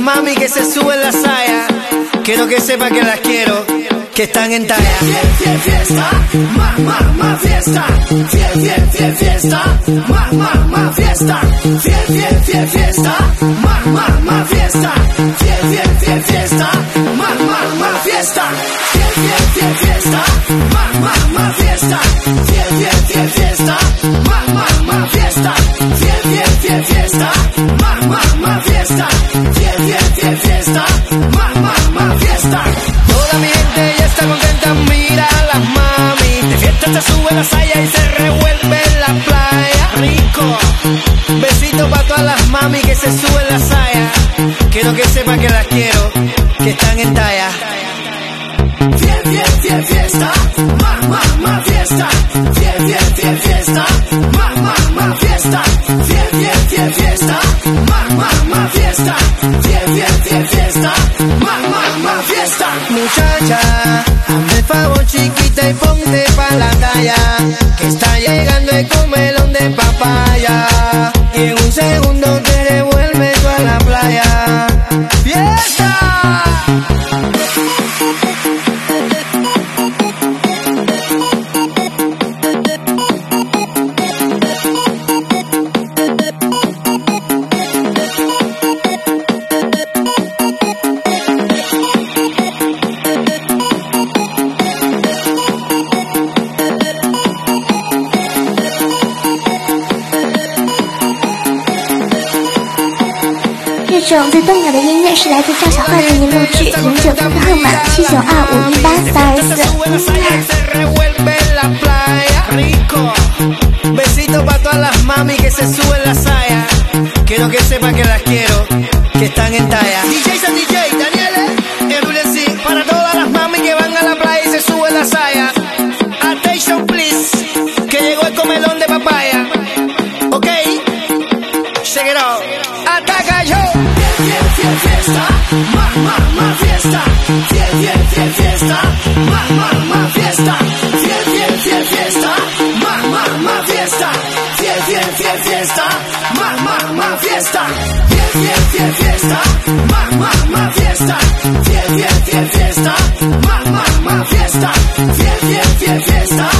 mami que se suben la saya. Quiero que sepa que las quiero, que están en talla. Fiesta, ma fiesta. Fiesta, ma fiesta. Fiesta, ma fiesta. Fiesta, ma fiesta. Fiesta, ma fiesta. Fiesta, ma fiesta. Fiesta, ma fiesta. Fiesta, ma fiesta. Toda mi gente ya está contenta, mira a las mami. De fiesta se sube la saya y se revuelve en la playa. Rico, besito pa' todas las mami que se suben la saya. Quiero que sepa que las quiero, que están en talla. Fiesta, ma fiesta. Fiesta, ma fiesta. Fiesta, ma fiesta. Fiesta, ma fiesta. Muchacha, hazme el favor chiquita y ponte pa' la talla, que está llegando el comelón de papaya. Y en un segundo te revuelve toda la playa. ¡Fiesta! 这种最动感的音乐是来自赵小坏的年度剧09 QQ 号码792518444。 Besito pa' todas las mami que se suben la saya. Quiero que sepa que las quiero, que están en talla. DJ San DJ, Daniel, el Rulensi, para todas las mami que van a la playa y se suben la saya. Attention please, que llegó el comelón de papaya. Ok, check it out. Ataca yo. Fiesta, ma fiesta. Fiesta, ma fiesta. Fiesta, ma fiesta. Fiesta, ma fiesta. Fiesta, ma fiesta. Fiesta, ma fiesta. Fiesta,